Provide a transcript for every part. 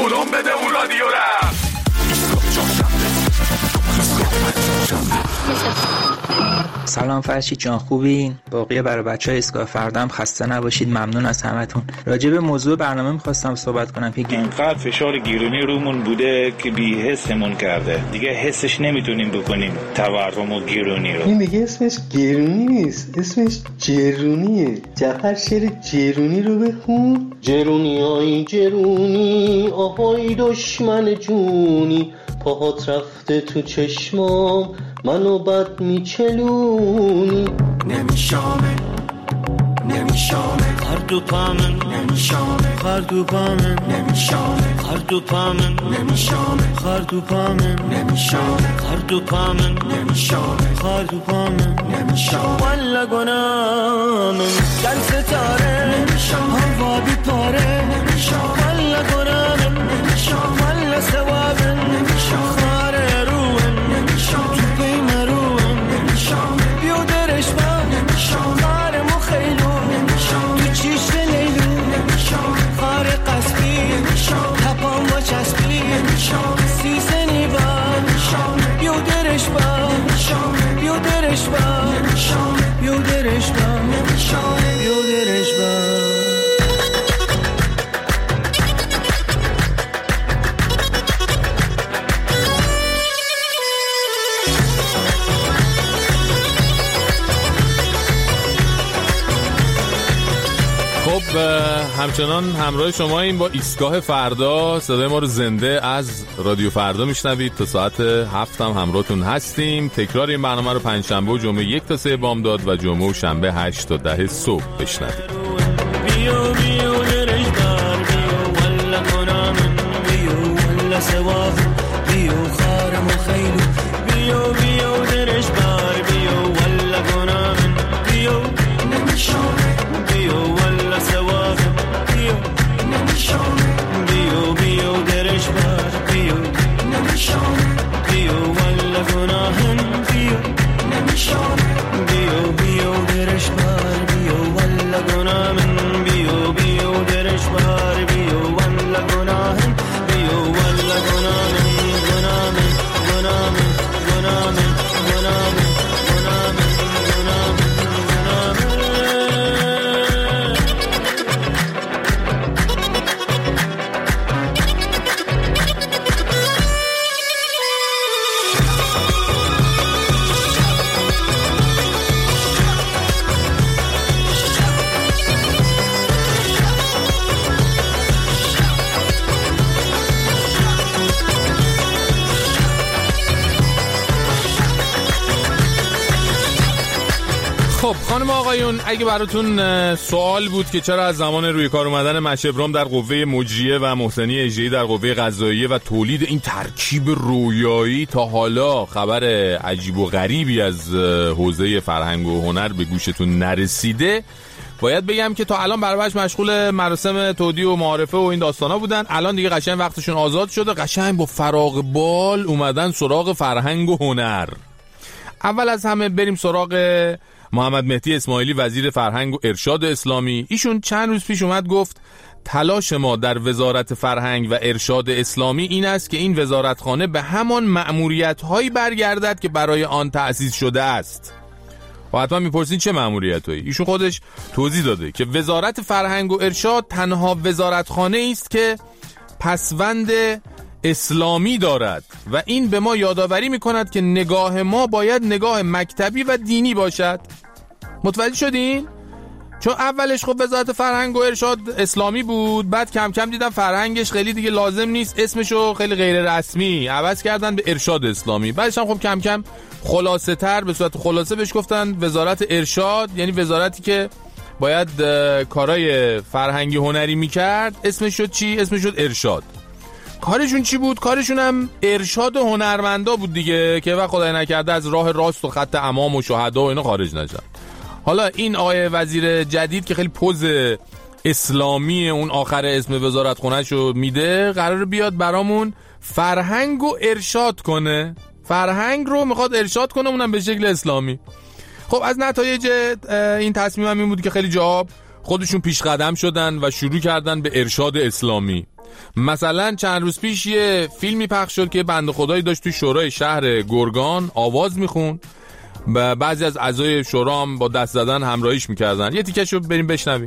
بلوم بده اون رادیو را. سلام فرشید جان، خوبین؟ باقی برای بچه‌های ایستگاه فردام خسته نباشید. ممنون از همتون. راجع به موضوع برنامه می‌خواستم صحبت کنم که اینقدر فشار گیرونی رومون بوده که بی حسمون کرده، دیگه حسش نمیتونیم بکنیم تورم و گیرونی رو. این دیگه اسمش گیرونی نیست، اسمش جرونیه. جعفر شعر جرونی رو بخون. جرونی آی جرونی آهای دشمن جونی، پاهات رفته تو چشمام منو بد میچلونی. نمیشامه خردو پامن نمیشامه خردو پامن نمیشامه خردو پامن نمیشامه خردو پامن نمیشامه خردو پامن نمیشامه خردو پامن نمیشامه والا گنامن در ستاره نمیشامه هوا بی پاره نمیشامه والا گنامن نمیشامه والا ثوابن نمیشامه خاره روحن نمیشامه تو پی مروحن نمیشامه بیو درش با نمیشامه خاره مخیلون تو چیش لیلون خاره قصبی تپان و چسبی سیزنی با بیو درش با بیو درش با بیو درش با بیو درش با. خب همچنان همراه شما این با ایستگاه فردا. صدای ما رو زنده از رادیو فردا میشنوید. تا ساعت 7 هم همراهتون هستیم. تکرار این برنامه رو پنجشنبه و جمعه 1 تا 3 بامداد و جمعه و شنبه 8 تا 10 صبح بشنوید. بیو بیو درش بار بیو والا گنامن بیو والا ثواب بیو خارم و خیلو بیو بیو درش بار بیو والا گنامن بیو نمیشامه بیو والا ثواب بیو نمیشامه بیو بیو درش بار بیو نمیشامه بیو والا گناهن بیو نمیشامه بیو بیو درش بار بیو والا گناهن بیو بیو درش بار بیو والا گناهن بیو والا گناهن گناهن گناهن گناهن گناهن گناهن گناهن خب خانم آقایون، اگه براتون سوال بود که چرا از زمان روی کار اومدن مشبرام در قوه مجریه و محسنی اجرایی در قوه قضاییه و تولید این ترکیب رویایی تا حالا خبر عجیب و غریبی از حوزه فرهنگ و هنر به گوشتون نرسیده، باید بگم که تا الان برابرش مشغول مراسم تودیع و معارفه و این داستانا بودن. الان دیگه قشنگ وقتشون آزاد شده، قشنگ با فراغ بال اومدن سراغ فرهنگ و هنر. اول از همه بریم سراغ محمد مهدی اسماعیلی، وزیر فرهنگ و ارشاد اسلامی. ایشون چند روز پیش اومد گفت تلاش ما در وزارت فرهنگ و ارشاد اسلامی این است که این وزارتخانه به همان مأموریت‌هایی برگردد که برای آن تأسیس شده است. و حتما میپرسین چه مأموریت‌هایی؟ ایشون خودش توضیح داده که وزارت فرهنگ و ارشاد تنها وزارتخانه است که پسوند اسلامی دارد و این به ما یادآوری میکند که نگاه ما باید نگاه مکتبی و دینی باشد. متوجه شدین؟ چون اولش خب وزارت فرهنگ و ارشاد اسلامی بود، بعد کم کم دیدم فرهنگش خیلی دیگه لازم نیست، اسمشو خیلی غیر رسمی عوض کردن به ارشاد اسلامی. بعدش هم خب کم کم خلاصه تر به صورت خلاصه بهش گفتن وزارت ارشاد، یعنی وزارتی که باید کارهای فرهنگی هنری میکرد. اسمش شد چی؟ اسمش شد ارشاد. کارشون چی بود؟ کارشون هم ارشاد هنرمندا بود دیگه، که وقت خدای نکرده از راه راست و خط امام و شهدا و اینا خارج نشن. حالا این آقای وزیر جدید که خیلی پوز اسلامی اون آخر اسم وزارت خونه‌شو میده، قراره بیاد برامون فرهنگ و ارشاد کنه. فرهنگ رو میخواد ارشاد کنه، اونم به شکل اسلامی. خب از نتایج این تصمیم هم این بود که خیلی جا خودشون پیش قدم شدن و شروع کردن به ارشاد اسلامی. مثلا چند روز پیش یه فیلمی پخش شد که بنده خدایی داشت توی شورای شهر گرگان آواز میخوند و بعضی از اعضای شورا هم با دست زدن همراهیش میکردن. یه تیکشو بریم بشنویم.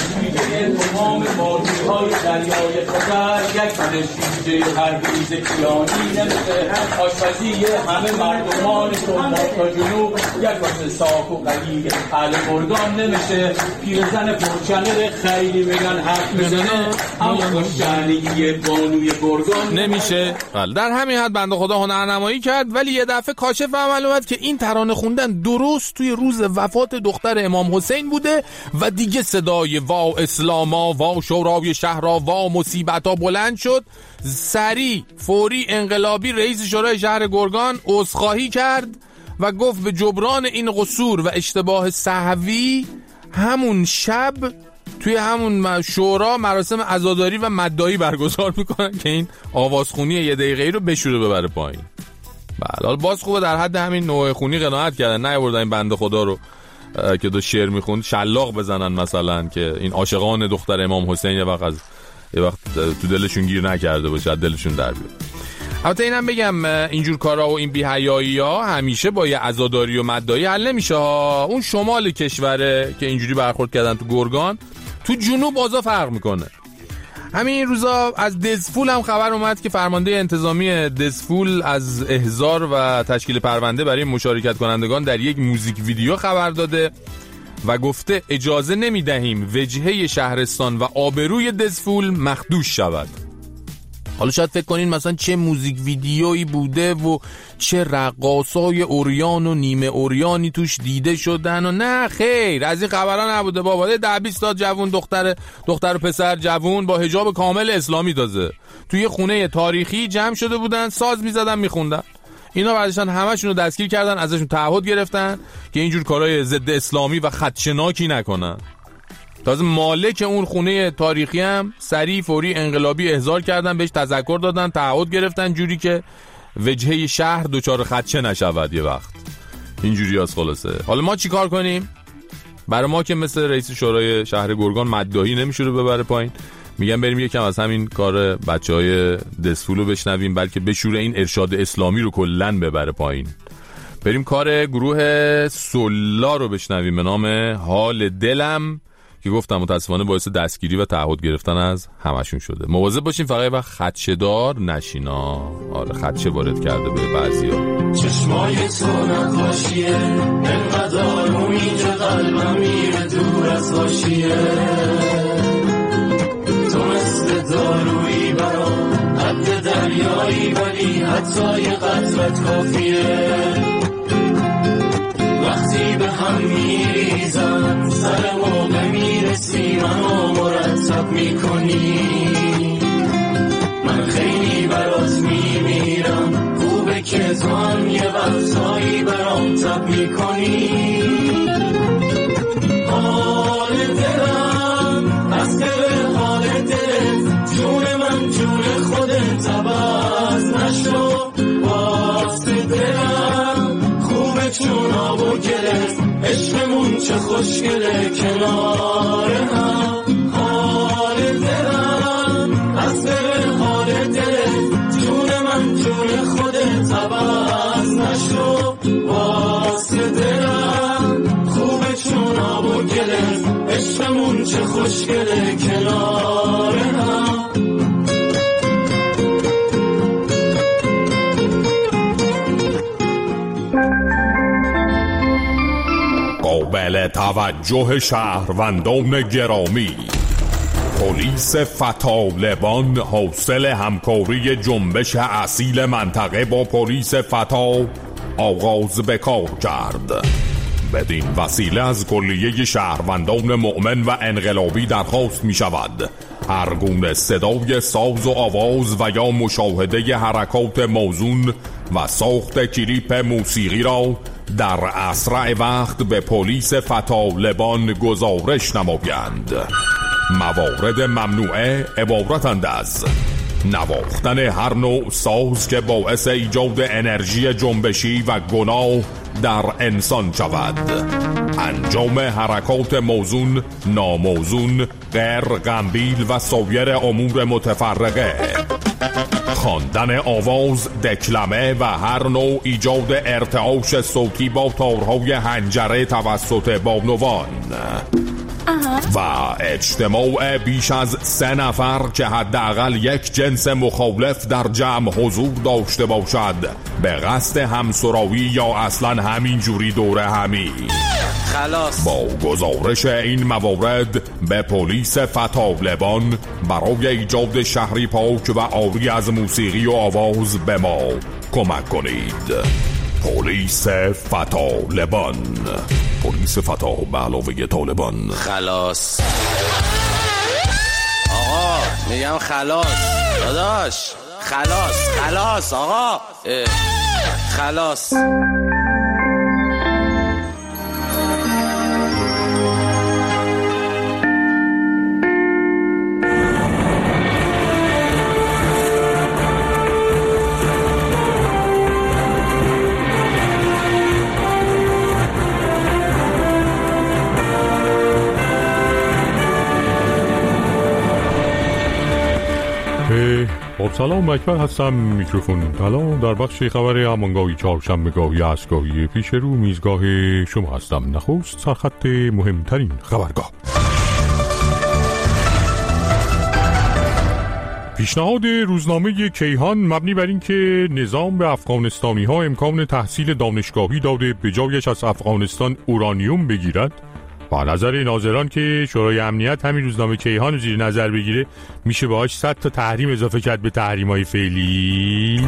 تمام بازی‌های دریای خزر یک شیشه پرویز کیانی نمیشه آشپزی همه مردمان شمال تا جنوب یک واسه صاف و قلیل اهل گرگان نمیشه پیرزن پرچنر خیلی میگن حرف میزنه اما خوششعنی بانوی گرگان نمیشه. در همین حد بنده خدا هنرنمایی کرد ولی یه دفعه کاشف عمل اومد که این ترانه خوندن درست توی روز وفات دختر امام حسین بوده و دیگه صدای وا اسلاما وا شورای شهرها وا مصیبتا بلند شد. سریع فوری انقلابی رئیس شورای شهر گرگان عذرخواهی کرد و گفت به جبران این قصور و اشتباه سهوی همون شب توی همون شورا مراسم عزاداری و مدعایی برگزار میکنن که این آوازخونی یه دقیقه‌ای رو بشوره ببره پایین. بله حالا باز خوبه در حد همین نوع خونی قناعت کردن، نیاوردن این بنده خدا رو که دو شعر میخوند شلاق بزنن مثلا که این عاشقان دختر امام حسین یه وقت تو دلشون گیر نکرده باشه، دلشون در بیاد. البته اینم بگم اینجور کارا و این بی‌حیایی‌ها همیشه با یه عزاداری و مدعایی حل نمیشه ها. اون شمال کشوره که اینجوری برخورد کردن تو گرگان، تو جنوب اوضاع فرق میکنه. همین روزا از دزفول هم خبر اومد که فرمانده انتظامی دزفول از احضار و تشکیل پرونده برای مشارکت کنندگان در یک موزیک ویدیو خبر داده و گفته اجازه نمیدهیم وجهه شهرستان و آبروی دزفول مخدوش شود. حالا شاید فکر کنین مثلا چه موزیک ویدیویی بوده و چه رقاصای اوریان و نیمه اوریانی توش دیده شدن و نه خیر، از این خبرها نبوده بابا. 10-20 تا جوون دختر و پسر جوون با حجاب کامل اسلامی دازه توی خونه تاریخی جمع شده بودن، ساز میزدن میخوندن. اینا بعدشان همشون رو دستگیر کردن، ازشون تعهد گرفتن که اینجور کارهای ضد اسلامی و خدشناکی نکنن. تازه مالک اون خونه تاریخی هم سریع فوری انقلابی احضار کردن، بهش تذکر دادن، تعهد گرفتن جوری که وجهه شهر دوچار خدشه نشود. یه وقت اینجوری از خلاصه. حالا ما چی کار کنیم؟ برای ما که مثل رئیس شورای شهر گرگان مدعی نمیشه رو ببره پایین، میگم بریم یکم از همین کار بچهای دزفول رو بشنویم، بلکه بشوره این ارشاد اسلامی رو کلن ببره پایین. بریم کار گروه سلا رو بشنویم به نام حال دلم که گفتم متاسفانه باعث دستگیری و تعهد گرفتن از همشون شده. مواظب باشین فقط وقت خدشه دار نشینا. آره خدشه وارد کرده به بعضیا. چشمای تو نقاشیه انقدر آرومی که قلبم میره دور از حاشیه، تو مثل دارویی برام حد دریایی ولی حتی یه قطرت کافیه، وقتی به هم میریزم سر موقع میرسی منو مرتب میکنی، من خیلی برات میمیرم، خوبه که تو هم یه وقتایی برام تب میکنی. حال دلم از دل حال دلت، جون من جون خودت عوض نشو، واسه دلم خوبه چون آب و گلت، عشقمون چه خوشگله کنار هم. حال دلم از دل حال دلت، جون من جون خودت عوض نشو، واسه دلم خوبه چون آب و گلت، عشقمون چه خوشگله کنار هم. قابل توجه شهروندان گرامی، پلیس فطالبان حاصل همکاری جنبش اصیل منطقه با پلیس فتا آغاز به کار کرد. بدین وسیله از کلیه شهروندان مؤمن و انقلابی درخواست می شود هر گونه صدای ساز و آواز و یا مشاهده حرکات موزون و ساخت کلیپ موسیقی را در اسرع وقت به پلیس فطالبان گزارش نمایند. موارد ممنوعه عبارتند از نواختن هر نوع ساز که باعث ایجاد انرژی جنبشی و گناه در انسان شود، انجام حرکات موزون، ناموزون، غیر غمبیل و سایر امور متفرقه، خواندن آواز، دکلمه و هر نوع ایجاد ارتعاش صوتی با تارهای حنجره توسط بانوان و اجتماع بیش از 3 نفر که حداقل یک جنس مخالف در جمع حضور داشته باشد به قصد همسرایی یا اصلا همین جوری دوره همی. خلاص. با گزارش این موارد به پلیس فتالبان برای ایجاد شهری پاک و عاری از موسیقی و آواز به ما کمک کنید. پلیس فتالبان، پلیس فتا به علاوه طالبان. خلاص آقا، میگم خلاص داداش، خلاص آقا، خلاص. خب سلام، اکبر هستم، میکروفون طلا. در بخش خبر همانگاهی چهارشنبه‌گاهی اسگاهی پیش رو میزگاه شما هستم. نخست سرخط مهمترین خبرگاه. پیشنهاد روزنامه کیهان مبنی بر این که نظام به افغانستانی ها امکان تحصیل دانشگاهی داده به جایش از افغانستان اورانیوم بگیرد و نظر ناظران که شورای امنیت همین روزنامه کیهان رو زیر نظر بگیره میشه باهاش 100 تا تحریم اضافه کرد به تحریم‌های فعلی.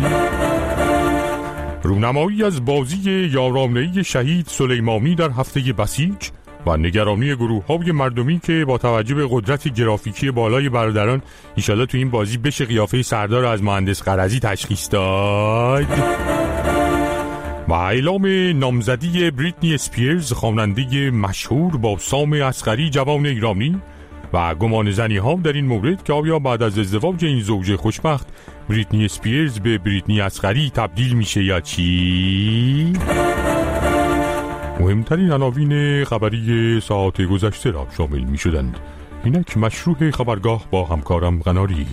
رونمایی از بازی یارانه‌ای شهید سلیمانی در هفته بسیج و نگرانی گروه‌های مردمی که با توجه به قدرت گرافیکی بالای برادران انشالله تو این بازی بشه قیافه سردار از مهندس قرضی تشخیص داد. و اعلام نامزدی بریتنی اسپیرز خواننده مشهور با سام اصغری جوان ایرانی و گمان زنی ها در این مورد که آیا بعد از ازدواج این زوج خوشبخت بریتنی اسپیرز به بریتنی اصغری تبدیل میشه یا چی؟ مهمترین عناوین خبری ساعت گذشته را شامل می شدند. اینک مشروع خبرگاه با همکارم قناری.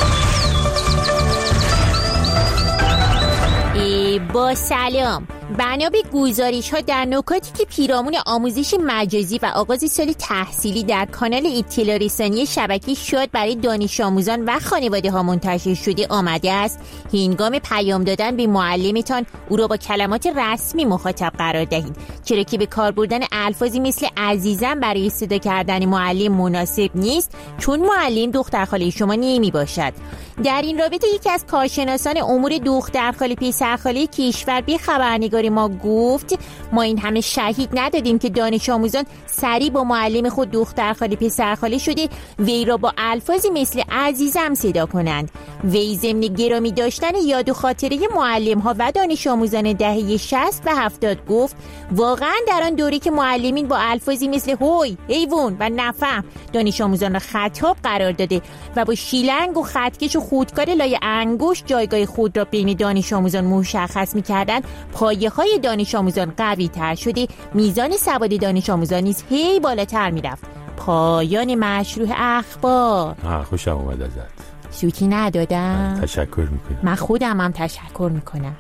با سلام. بنا به گزارش ها در نکاتی که پیرامون آموزش مجازی و آغاز سال تحصیلی در کانال اطلاع رسانی شبکه شاد برای دانش آموزان و خانواده ها منتشر شده آمده است، هنگام پیام دادن به معلمتان او را با کلمات رسمی مخاطب قرار دهید، چرا که به کار بردن الفاظی مثل عزیزم برای صدا کردن معلم مناسب نیست، چون معلم دختر خاله شما نمی باشد. در این رابطه یکی از کارشناسان امور دختر خاله پسر خاله کشور به خبرنگار ما گفت ما این همه شهید ندادیم که دانش آموزان سریع با معلم خود دختر خاله پسر خاله شده وی را با الفاظی مثل عزیزم صدا کنند. وی ضمن گرامی داشتن یاد و خاطره معلم ها و دانش آموزان دهه 60 و 70 گفت واقعا در آن دوره که معلمین با الفاظی مثل هوی، حیوان و نفهم دانش آموزان را خطاب قرار داده و با شیلنگ و خطکش و خودکار لای انگشت جایگاه خود را بین دانش آموزان مشخص می‌کردند، پایه‌های دانش آموزان قوی تر شده، میزان سواد دانش آموزان نیز هی بالاتر می‌رفت. پایان مشروع اخبار. خوشم اومد ازت. سوتی ندادم. تشکر میکنم. من خودم هم تشکر میکنم.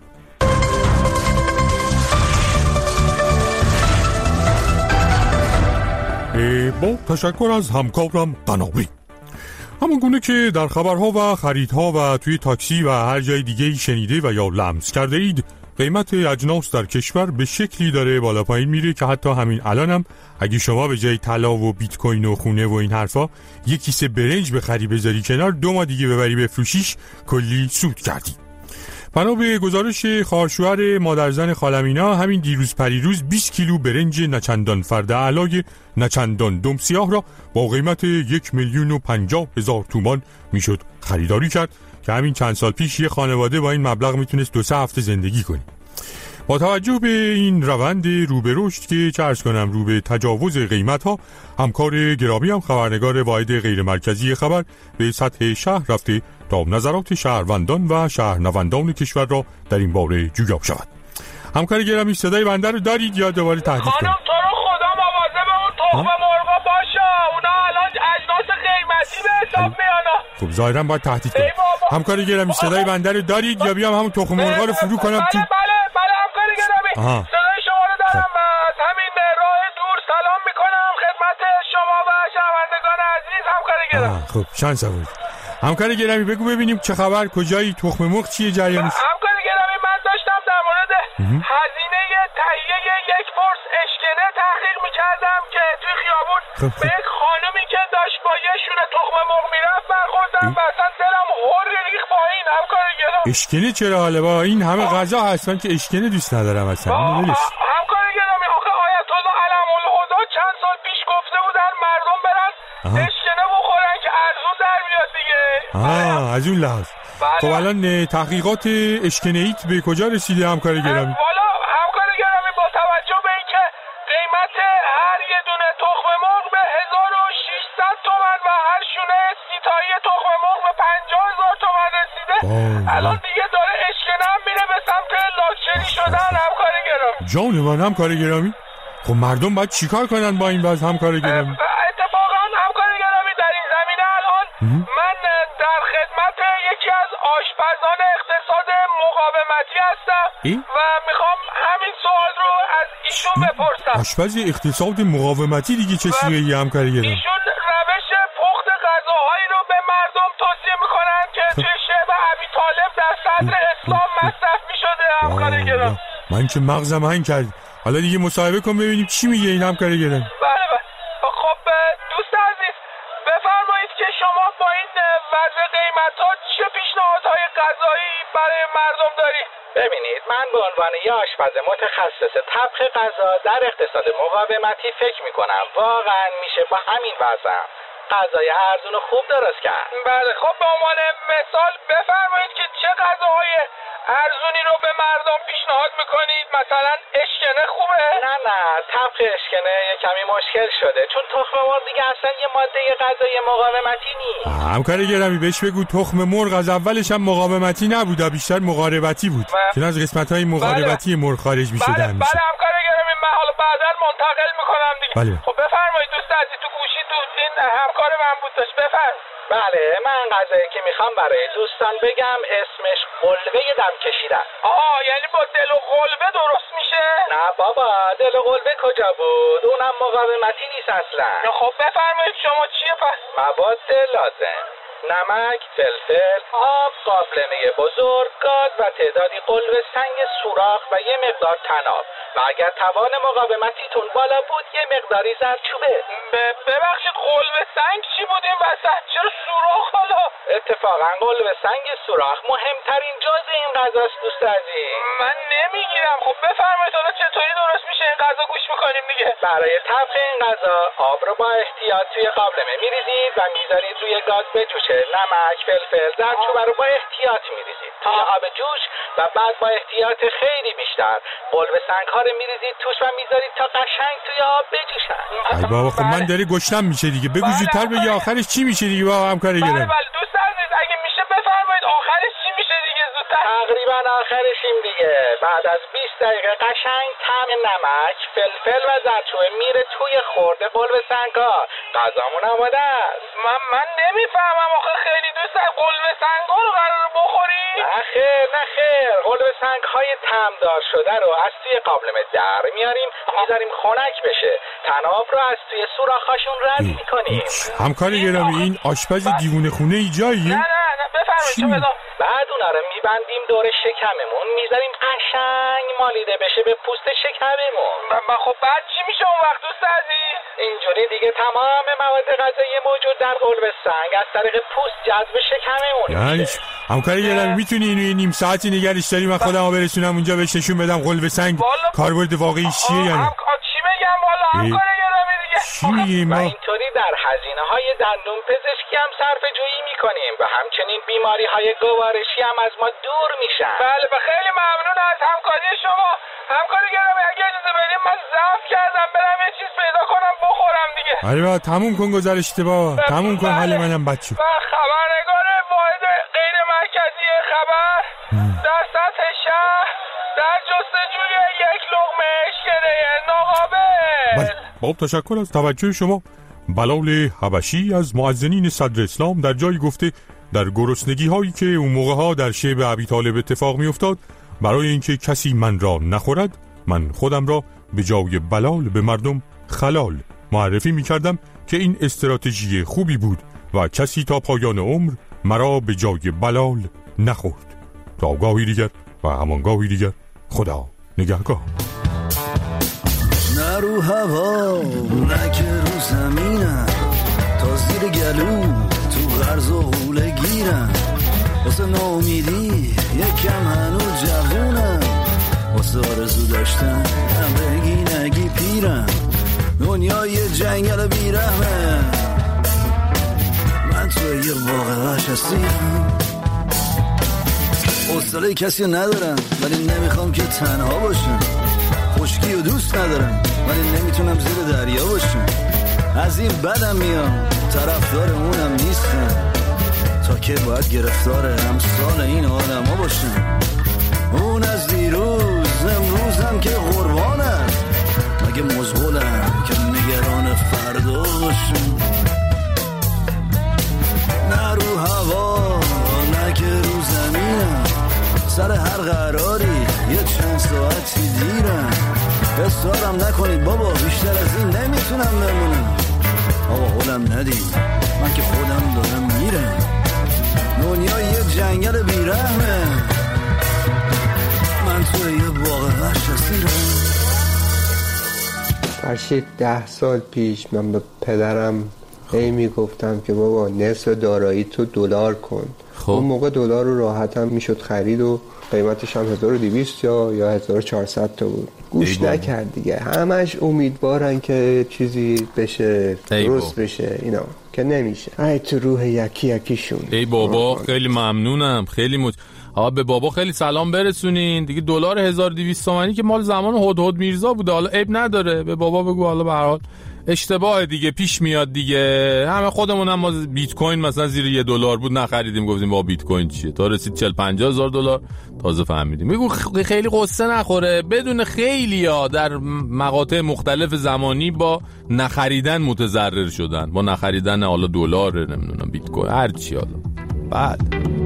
با تشکر از همکارم قناری. همون گونه که در خبرها و خریدها و توی تاکسی و هر جای دیگه شنیده و یا لمس کرده اید، قیمت اجناس در کشور به شکلی داره بالا پایین میره که حتی همین الانم اگه شما به جای طلا و بیت کوین و خونه و این حرفا یک کیسه برنج بخری بذاری کنار، 2 ماه دیگه ببری بفروشیش، کلی سود کردی. بنا به گزارش خواهرشوهر مادرزن خالمینا، همین دیروز پریروز 20 کیلو برنج نچندان فرد اعلای نچندان دم سیاه را با قیمت 1,050,000 تومان میشد خریداری کرد که همین چند سال پیش یه خانواده با این مبلغ میتونست 2-3 هفته زندگی کنه. با توجه به این روند رو به رشد که چه عرض کنم رو به تجاوز قیمت ها، همکار گرامی هم خبرنگار واحد غیر مرکزی خبر به سطح شهر رفته تا نظرات شهروندان و شهرنوندان کشور را در این باره جویا شود. همکار گرامی صدای بنده رو دارید یا دوباره تهدید کنید؟ خانم تو رو خدا تخم مرغا باشه، اونا الان اجناس قیمتی به حساب میانا. خب ظاهرا باید تهدید کنم. همکار گرامی صدای بنده رو دارید یا بیام همون تخم مرغا رو فرو کنم تو؟ بله همکار گرامی صدای شما رو دارم و از همین راه دور سلام میکنم خدمت شما و شنوندگان عزیز. همکار گرامی خب شانس آورد. همکار گرامی بگو ببینیم چه خبر، کجایی، تخم مرغ چیه جریانش؟ همکار گرامی من داشتم در مورد هزینه تهیه یک فرس اشکنه تحقیق میکردم که توی خیابون به یک خانومی که داشت با یه شونه تخم مرغ میرفت برخوردم و اصلا دلم هر ریخت پایین. همکار گرامی اشکنه چرا حالا؟ با این همه غذا هستن که اشکنه دوست ندارم اصلا. همکار گرامی آخه آیت الله علم الهدا چند سال پیش گفته بودن مردم برن اشکنه بخورن که ارزون در بیاد دیگه. از اون لحاظ. خب الان تحقیقات اشکنه‌ایت به کجا رسیده همکار گرامی؟ والا همکار گرامی با توجه به اینکه قیمت هر یه دونه تخم مرغ به 1600 تومان و هر شونه 30 تایی تخم مرغ به 50000 تومان رسیده، الان دیگه داره اشکنه هم میره به سمت لاکچری شدن. همکار گرامی جان من همکار گرامی، خب مردم باید چیکار کنن با این وضع همکار گرامی؟ اتفاقا همکار گرامی در این زمینه الان من در خدمت یکی از آشپزان اقتصاد مقاومتی هستم و میخوام همین سوال رو از ایشون بپرسم. آشپز اقتصاد مقاومتی دیگه چه سیغه‌ای همکار گرامی؟ ایشون روش پخت غذاهایی رو به مردم توصیه میکنن که توی شعب ابی طالب در صدر اسلام مصرف میشده. همکار گرامی من که مغزم هنگ کرد. حالا دیگه مصاحبه کن ببینیم چی میگه این همکار گرامی. بله خب دوست عزیز بفرمایید که شما با این وضع قیمت‌ها چه پیشنهادهای غذایی برای مردم دارید؟ ببینید من به عنوان یه آشپز متخصص طبخ غذا در اقتصاد مقاومتی فکر میکنم واقعا میشه با همین وضع غذای ارزون و خوب درست کرد. بله خب به عنوان مثال بفرمایید که چه غذاهای ارزونی رو به مردم پیشنهاد میکنید؟ مثلا اشکنه خوبه؟ نه طبخ اشکنه یه کمی مشکل شده چون تخم مرغ دیگه اصلا یه ماده غذایی مقاومتی نیست. همکار گرامی بهش بگو تخم مرغ از اولش هم مقاومتی نبود، بیشتر مقاربتی بود که از قسمت‌های مقاربتی مرغ خارج می‌شد. بله همکار گرامی من حالا بعداً منتقل میکنم دیگه. خب بفرمایید دوست عزیز تو گوشی تو این همکار من بود داشت بفرمایید. بله من غذایی که میخوام برای دوستان بگم اسمش قلوه دم کشیدن. یعنی با دل و قلوه درست میشه؟ نه بابا دل و قلوه کجا بود، اونم مقاومتی نیست اصلا. خب بفرمایید شما چیه پس؟ مواد لازم: نمک، فلفل، آب، قابلمه بزرگ، گاز و تعدادی قلوه سنگ سوراخ و یه مقدار طناب و اگر توان مقاومتیتون بالا بود یه مقداری زردچوبه. ببخشید قلوه سنگ چی بود این وسط؟ چرا سوراخ حالا؟ اتفاقا قلوه سنگ سوراخ مهمترین جزء این غذاست دوست عزیز. من نمیگیرم. خب بفرمایید حالا چطوری درست میشه این غذا گوش میکنیم دیگه. برای طبخ این غذا آب رو با احتیاط توی قابلمه میریزید و میذارید روی گاز بجوشه. نمک، فلفل، زردچوبه رو با احتیاط میریزید توی آب جوش و بعد با احتیاط خیلی بیشتر قلوه سنگ ها رو میریزید توش و میذارید تا قشنگ توی آب بجوشن. ای بابا خب من داره گشنم میشه دیگه. بگو زودتر بگی آخرش چی میشه دیگه با همکار گرامی. بله دوست عزیز اگه میشه بفرمایید آخرش چی میشه دیگه زودتر. تقریبا آخرش این دیگه بعد از 20 دقیقه قشنگ طعم نمک، فلفل و زردچوبه میره توی خورده قلوه سنگا. غذامون آماده است. من نمیفهمم آخه خیلی دوست دارم قلوه سنگا رو قرار بخوری؟ نه خیر قلوه سنگ های طعمدار شده رو از توی قابلمه در میاریم میذاریم خنک بشه. طناب رو از توی سوراخاشون رد میکنیم. همکار گرامی این آشپز دیوونه خونه ای جاییه؟ نه بفرمایید. بعد اونا رو میبندیم دور شکممون میذاریم قشنگ مالیده بشه به پوست شکممون. خب بعد چی میشه اون وقت دوست عزیز؟ اینجوری دیگه تمام مواد غذایی موجود در قلوه سنگ از طریق پوست جذب شکممون یعنی همکار گرامی میتونی اینو نیم ساعتی نگرش داری من خودمو برسونم اونجا بهش نشون بدم قلوه سنگ کاربرد واقعی چیه یعنی؟ چی بگم والا همکار گرامی دیگه. چی میگی ما؟ و اینطوری در هزینه های دندون پزشکی هم صرفه جویی میکنیم و همچنین بیماری های گوارشی هم از ما دور میشن. بله خیلی ممنون از همکاری شما. همکار گرامی اگه اجازه بدید من ضعف کردم برم یه چیز پیدا کنم بخورم دیگه. آره بابا تموم کن گذارشت بابا تموم کن حال منم بد شد. خبرنگار واحد غیر مرکزی خبر در سطح شهر در جستجوی یک لقمه اشکنه ناقابل. با تشکر از توجه شما. بلال حبشی از مؤذنین صدر اسلام در جایی گفته در گرسنگی هایی که اون موقع ها در شعب ابی طالب اتفاق می افتاد، برای اینکه کسی من را نخورد، من خودم را به جای بلال به مردم خلال معرفی می کردم که این استراتژی خوبی بود و کسی تا پایان عمر مرا به جای بلال نخورد. تا گاهی دیگر و همان گاهی دیگر، خدا نگهدار. نه رو هوا نه که رو زمینم، تا زیر گلو تو غرز و غوله گیرم، واسه ناامیدی یکم هنوز جوونم، واسه آرزو داشتن هم بگی نگی پیرم، دنیا یه جنگل بیرحمه، من توی یه باغ وحش اسیرم، حوصله کسی ندارم ولی نمیخوام که تنها باشم، خشکی و دوست ندارم ولی نمیتونم زیر دریا باشم، از این بدم میام طرفدار اونم نیستم، تا که باید گرفتار امثال این آدم ها باشم، اون از دیروز امروزم که قربانم، مگه مزغولم که نگران فردا باشم، نه رو هوا نه که رو زمینم، سر هر قراری یه چند ساعتی دیرم، اصرارم نکنید بابا بیشتر از این نمیتونم بمونم، آقا قولم ندید من که خودم دارم میرم، دنیا یه جنگل بیرحمه، من توی یه باغ وحش اسیرم. فرشید 10 سال پیش من به پدرم میگفتم که بابا نصف دارایی تو دلار کن. اون موقع دلار رو راحت هم میشد خرید و قیمتش هم 1200 یا 1400 تا بود. گوش نکرد دیگه، همش امیدوارن که چیزی بشه درست بشه، اینا که نمیشه. ای تو روح یکیشون. ای بابا خیلی ممنونم، خیلی به بابا خیلی سلام برسونین دیگه. دلار 1200 تومانی که مال زمان هدهد میرزا بوده، حالا عیب نداره، به بابا بگو حالا به هر حال اشتباه دیگه پیش میاد دیگه. همه خودمون هم ما بیت کوین مثلا زیر $1 بود نخریدیم، گفتیم با بیت کوین چیه، تا رسید 40-50 هزار دلار تازه فهمیدیم. میگو خیلی قصه نخوره، بدون خیلیا در مقاطع مختلف زمانی با نخریدن متضرر شدن، با نخریدن حالا دلار، نمیدونم بیت کوین، هر چی حالا. بعد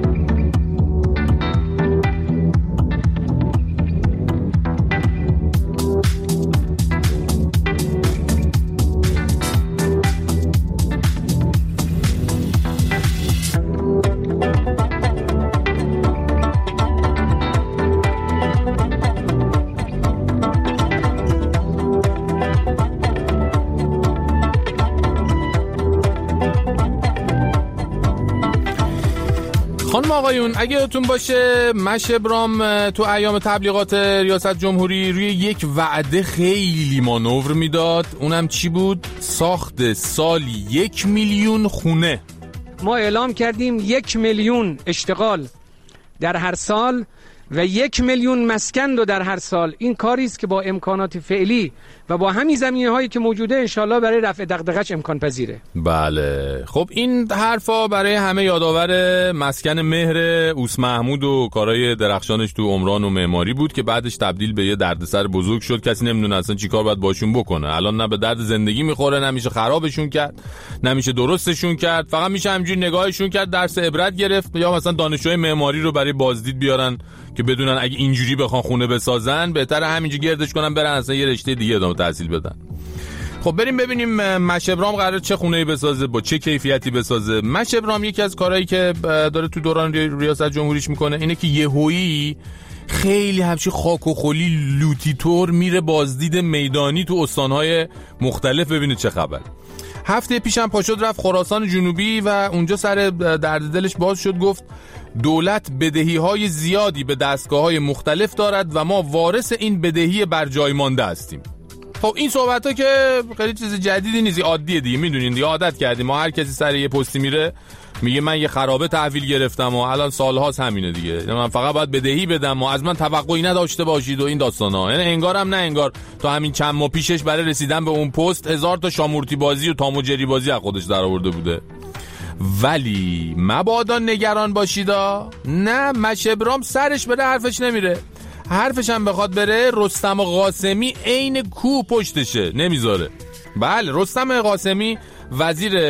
خانم آقایون، اگه یادتون باشه مش ابرام تو ایام تبلیغات ریاست جمهوری روی یک وعده خیلی مانور میداد. اونم چی بود؟ ساخت سالی 1 میلیون خونه. ما اعلام کردیم 1 میلیون اشتغال در هر سال و 1 میلیون مسکن رو در هر سال. این کاری است که با امکانات فعلی و با همین زمینه‌هایی که موجوده انشالله برای رفع دغدغه‌اش امکان پذیره. بله خب این حرفا برای همه یادآور مسکن مهر اوس محمود و کارهای درخشانش تو عمران و معماری بود که بعدش تبدیل به یه دردسر بزرگ شد. کسی نمیدونه اصلا چیکار باید باشون بکنه. الان نه به درد زندگی میخوره، نمیشه خرابشون کرد، نمیشه درستشون کرد، فقط میشه همینجوری نگاهشون کرد، درس عبرت گرفت، یا مثلا دانشجوی معماری رو برای بازدید بیارن که بدونن اگه اینجوری بخوان خونه بسازن بهتره همینجوری گردش کنن برن اصلا یه رشته دیگه ادامه تحصیل بدن. خب بریم ببینیم مش ابرام قراره چه خونه‌ای بسازه، با چه کیفیتی بسازه. مش ابرام یکی از کارهایی که داره تو دوران ریاست جمهوریش میکنه اینه که یهویی خیلی همچین خاک و خلی لوتی طور میره بازدید میدانی تو استانهای مختلف ببینه چه خبر. هفته پیشم پاشد رفت خراسان جنوبی و اونجا سر درد دلش باز شد، گفت دولت بدهی‌های زیادی به دستگاه‌های مختلف دارد و ما وارث این بدهی بر جای مانده هستیم. خب این صحبت‌ها که خیلی چیز جدیدی نیست، عادیه دیگه، میدونین دیگه، عادت کردیم ما. هر کسی سر یه پستی میره میگه من یه خرابه تحویل گرفتم و الان سال‌هاست همینه دیگه، من فقط باید بدهی بدم و از من توقعی نداشته باشید و این داستانا. یعنی انگارم نه انگار تا همین چند ماه پیشش برای رسیدن به اون پست 1000 تا شامورتی بازی و تام و جری بازی از خودش درآورده بوده. ولی مبادا نگران باشیدا، نه مش ابرام سرش بره حرفش نمیره، حرفش هم بخواد بره رستم و قاسمی عین کو پشتشه نمیذاره. بله، رستم قاسمی وزیر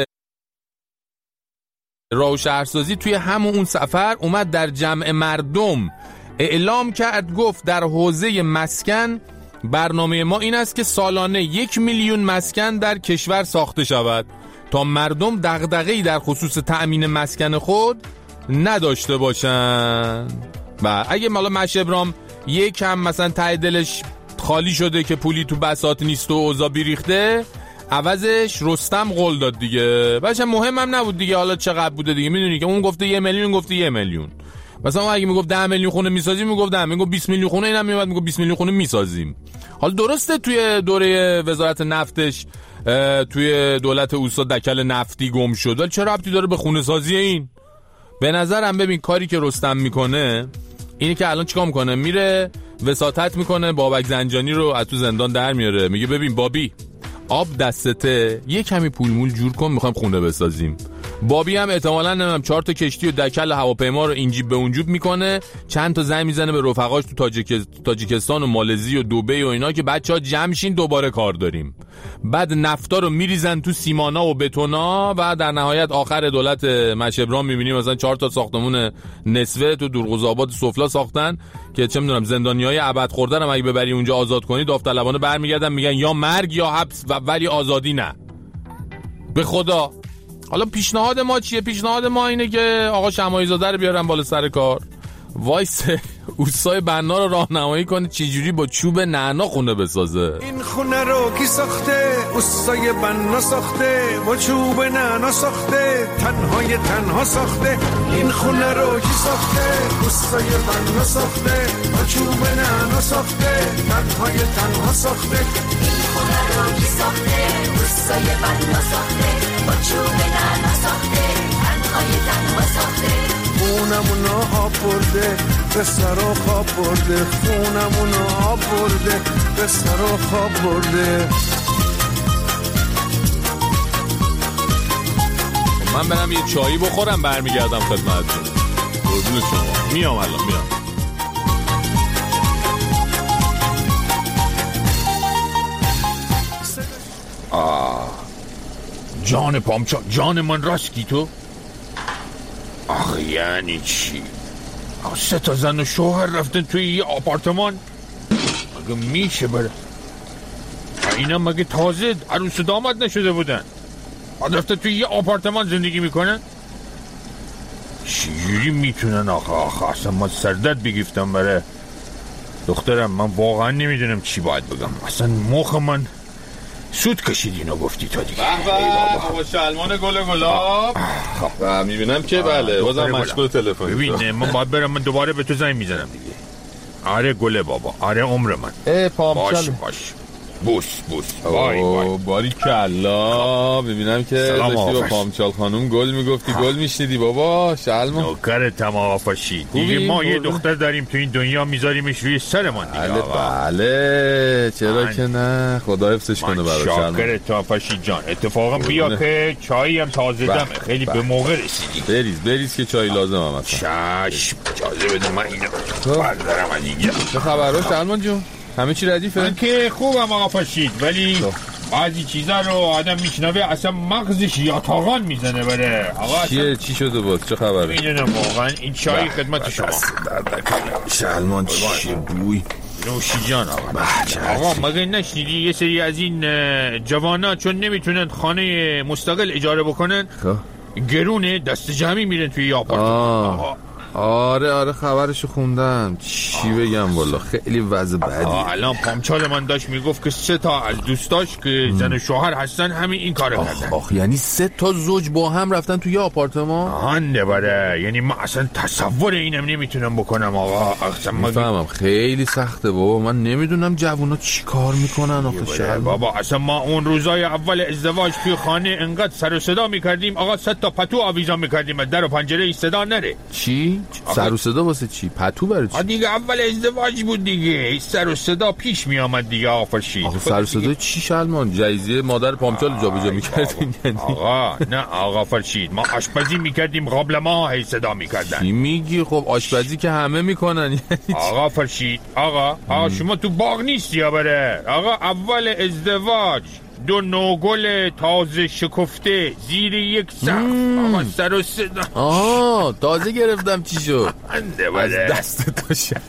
راه و شهرسازی توی همون اون سفر اومد در جمع مردم اعلام کرد، گفت در حوزه مسکن برنامه ما این است که سالانه 1 میلیون مسکن در کشور ساخته شود تا مردم دغدغه‌ای در خصوص تأمین مسکن خود نداشته باشن. و اگه مالا مشهبرام یکم مثلا ته دلش خالی شده که پولی تو بساط نیست و اوضاع بیریخته، عوضش رستم قول داد دیگه. بچه مهم هم نبود دیگه حالا چقدر بوده دیگه، میدونی که اون گفته 1 میلیون، گفته 1 میلیون. مثلا اون اگه میگفت 10 میلیون خونه میسازیم میگفت 10، میگفت 20 میلیون خونه، اینم میومد میگفت 20 میلیون خونه میسازیم. حالا درسته توی دوره وزارت نفتش توی دولت اوستا دکل نفتی گم شد، ولی چه ربطی داره به خونه سازی این؟ به نظرم ببین کاری که رستم میکنه اینه که الان چیکار میکنه، میره وساطت میکنه، بابک زنجانی رو از تو زندان در میاره، میگه ببین بابی آب دستته، یه کمی پول مول جور کن، میخوایم خونه بسازیم. بابی هم احتمالاً نمیدونم 4 تا کشتی و دکل هواپیما رو اینجیب به اونجوب میکنه، چند تا زنگ میزنه به رفقاش تو تاجیکستان و مالزی و دبی و اینا که بچه‌ها جمع شین دوباره کار داریم. بعد نفتا رو میریزن تو سیمانا و بتونا و در نهایت آخر دولت مشهبرام میبینیم مثلا 4 تا ساختمون نسوه تو درغوزآباد سفلا ساختن که چه میدونم زندانیای ابد خورده رو اگه ببری اونجا آزاد کنی داوطلبانه برمیگردن میگن یا مرگ یا حبس ولی آزادی نه. به خدا. حالا پیشنهاد ما چیه؟ پیشنهاد ما اینه که آقا شماعی زاده رو بیارن بالا سر کار، وایس اوستای بنا رو راهنمایی کنه چجوری با چوب نعنا خونه بسازه. این خونه رو کی ساخته؟ اوستای بنا ساخته، با چوب نعنا ساخته، تنها ساخته. این خونه رو کی ساخته؟ اوستای بنا ساخته، با چوب نعنا ساخته، تنها ساخته. این خونه رو کی ساخته؟ اوستای بنا ساخته، با چوب نعنا ساخته، تنها ساخته. خونمونو آب برده به سر و خواب برده، خونمونو آب برده به سر و خواب برده. من برم یه چایی بخورم برمیگردم خدمتتون. قربون شما. میام الان میام. جان پامچا، جان من راستی تو؟ آخه یعنی چی؟ 3 تا زن و شوهر رفتن توی یه آپارتمان؟ مگه میشه بره؟ اینا مگه تازه عروس داماد نشده بودن؟ رفتن توی یه آپارتمان زندگی میکنن؟ چجوری میتونن آخه اصلا ما سردرد بگیفتم بره دخترم. من واقعا نمیدونم چی باید بگم، اصلا مخ من سود کشید اینو گفتی تا دیگه. بابا شلمان گل گلاب. خب میبینم که بله بازم مشغول تلفن. ببین من باید برم، من دوباره به تو زنگ میزنم دیگه. آره گله بابا، آره عمر من. باش بوس وای باری کلا. ببینم که داشتی با پامچال خانوم گل میگفتی، گل میشنیدی بابا شلمان. نوکرتم آقا فاشید دیگه. ما یه دختر داریم تو این دنیا میذاریمش روی سرمان دیگه. بله چرا که نه، خدا حفظش کنه برای شلمان. شاکرت فاشید جان. اتفاقا بیا که چایی هم تازه دمه، خیلی به موقع رسیدی. بریز که چای لازم هم هست. چشم اجازه بده من اینو بردارم از اینجا. چه خبره شلمان جون؟ همه چی ردیفه؟ من که خوبم آقا فاشید، ولی بعضی چیزا رو آدم میشنوه اصلا مغزش یاتاقان میزنه بره. آقا چی شده بود؟ چه خبره؟ میدونم واقعا. این چای خدمت شما. شلمان چی بوی نوشی جان آقا مگه نشنیدی یه سری از این جوانا چون نمیتونن خانه مستقل اجاره بکنن گرونه دست جمعی میرن توی آپارتمان. آره خبرشو خوندم. چی بگم والا خیلی وضع بدی. الان پامچال من داشت میگفت که 3 تا از دوستاش که زن و شوهر هستن همین این کارو کردن. یعنی 3 تا زوج با هم رفتن توی آپارتمان؟ هنده بره. یعنی من اصلا تصور اینم نمیتونم بکنم آقا. میفهمم خیلی سخته بابا. من نمیدونم جوونا چی کار میکنن آخه. بابا اصلا ما اون روزای اول ازدواج توی خانه انقدر سر و صدا میکردیم آقا 3 تا پتو آویزان میکردیم در و پنجره صدا نره. چی؟ سر و صدا واسه چی؟ پتو برای چی؟ دیگه اول ازدواج بود دیگه، سر و صدا پیش می آمد دیگه آفرشید. آخه سر و صدا چی شلمان؟ جایزه مادر پامچال جابجا می‌کردین یعنی؟ آقا نه آقا فرشید، ما آشپزی می‌کردیم قبل ما هی صدا می‌کردن. چی میگی؟ خب آشپزی که همه میکنن یعنی. آقا فرشید آقا شما تو باغ نیستی یا بره؟ آقا اول ازدواج 2 نوگل تازه شکفته زیر یک سقف. آقا سر و صدا. تازه گرفتم چی شد از دست تو شد.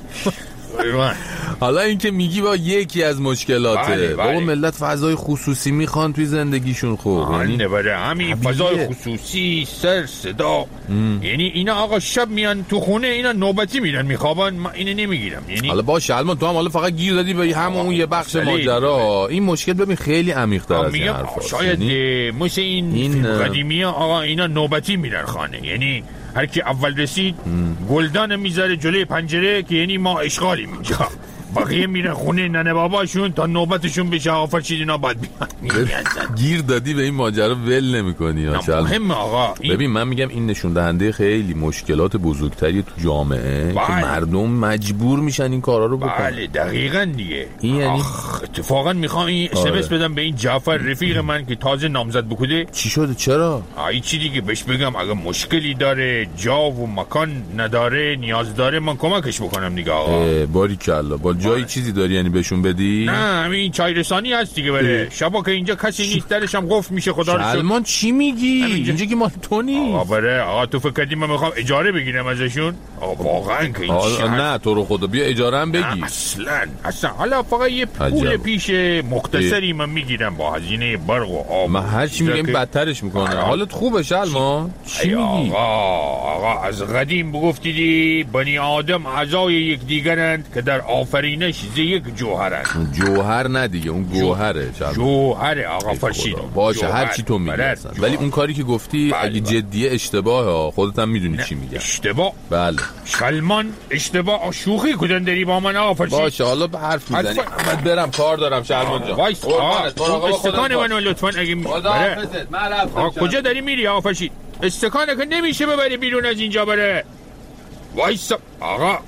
حالا این که میگی با یکی از مشکلاته. بابا ملت فضای خصوصی میخوان توی زندگیشون. خوب یعنی بره همین فضای خصوصی، سر صدا. یعنی اینا آقا شب میان تو خونه، اینا نوبتی میرن میخوابن، من اینو نمیگیرم. یعنی حالا باشه علمان، تو هم حالا فقط گیر دادی به همون یه بخش ماجرا. این مشکل ببین خیلی عمیق‌تر از این حرفاست. شاید مثل این قدیمی‌ها آقا اینا نوبتی میرن خانه. یعنی هر کی اول رسید گلدان میذاره جلوی پنجره که یعنی ما اشغالیم اینجا. بقیه میرن خونه ننه باباشون تا نوبتشون بشه. آفرشید اینا باید بیان. گیر دادی به این ماجرا ول نمی‌کنی. مهم آقا ببین من میگم این نشون دهنده خیلی مشکلات بزرگتری تو جامعه که مردم مجبور میشن این کارا رو بکنن. بله دقیقاً دیگه. این یعنی اتفاقا میخوام این SMS بدم به این جعفر رفیق من که تازه نامزد بکنه. چی شده؟ چرا؟ این چی دیگه بهش بگم اگه مشکلی داره، جا و مکان نداره، نیاز داره، من کمکش بکنم دیگه آقا. باریکلا. جایی چیزی داری یعنی بهشون بدی؟ نه همین چای رسانی هست دیگه. بره شبا که اینجا کسی نیست درش هم قفل میشه. خدا رو شکر. سلمان چی میگی؟ اینجا که ما تو نیست. آقا بره آقا تو فکر کردی من میخوام اجاره بگیرم ازشون؟ آقا واقعا که این نه تو رو خدا بیا اجاره هم بگی. اصلا حالا فقط یه پول پیش مختصری من میگیرم با هزینه برق و آب. من هر چی میگم بدترش میکنه. حالت خوبه سلمان؟ چی میگی؟ آقا از قدیم بگفتیدی بنی آدم اعضای یکدیگرند که در آفرینش یک جوهرند. جوهر نه دیگه، اون گوهره. جوهره آقا فرشید. باشه هر چی تو میگی. ولی اون کاری که گفتی اگه جدیه اشتباهه. خودت هم میدونی چی میگم. اشتباه؟ بله. سلمان اشتباه شوخی کدن داری با من آقا فرشید؟ باشه حالا به حرف میزنی. من برم کار دارم سلمان جان. وایس استکان منو لطفاً اگه کجا داری میری آقا فرشید؟ استکانه که نمیشه ببری بیرون از اینجا. بره وایس آقا.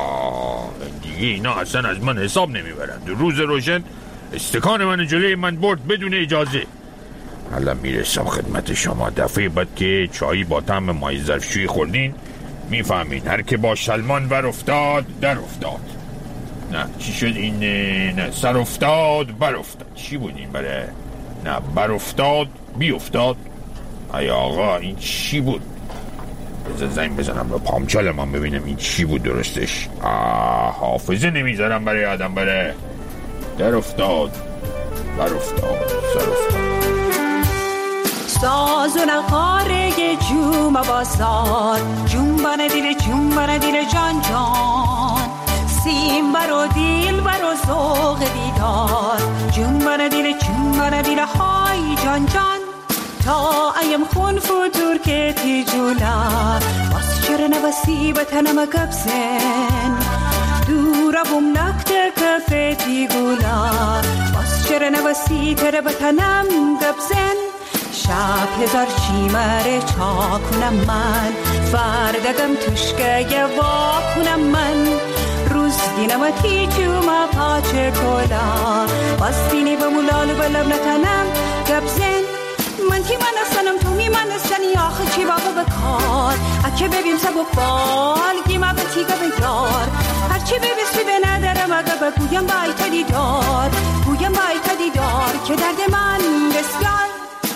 دیگه اینا اصلا از من حساب نمیبرن. روز روشن استکان من جلوی من برد بدون اجازه. حالا میرسم خدمت شما. دفعه بعد که چایی با طعم مای ظرفشویی خوردین میفهمین هر که با سلمان ور افتاد در افتاد. نه چی شد این؟ نه سر افتاد بر افتاد. چی بود این؟ بره نه بر افتاد بی افتاد. ای آقا این چی بود؟ بذار زنگ بزنم به پامچال من ببینم این چی بود درستش. حافظه نمیذارم برای آدم. بره در افتاد بر افتاد سر افتاد. ساز و نقاره جوم بازار جنبانه دیل جان جان. سیم برو دیل برو ذوق دیدار جنبانه دیل های جان جان. تا ایم خون فتور که تی جولا باز چرا نبسی بتنم گبزن. دورا بوم نکته کفه تی گولا باز چرا نبسی تره بتنم گبزن. شب هزار چیمره چا کنم من فردگم تشکه وا کنم من. روز دینمتی جوما پاچه کلا باز دینی به مولال بلب نتنم گبزن. من کی من استنم تو می من استنی آخه چی باقو بکار. اکه ببیم سبک بال گیما به تیگه بیار. هرچی ببیستی به ندارم اگه بگویم بایتا دیدار. گویم بایتا دیدار که درد من بسیار.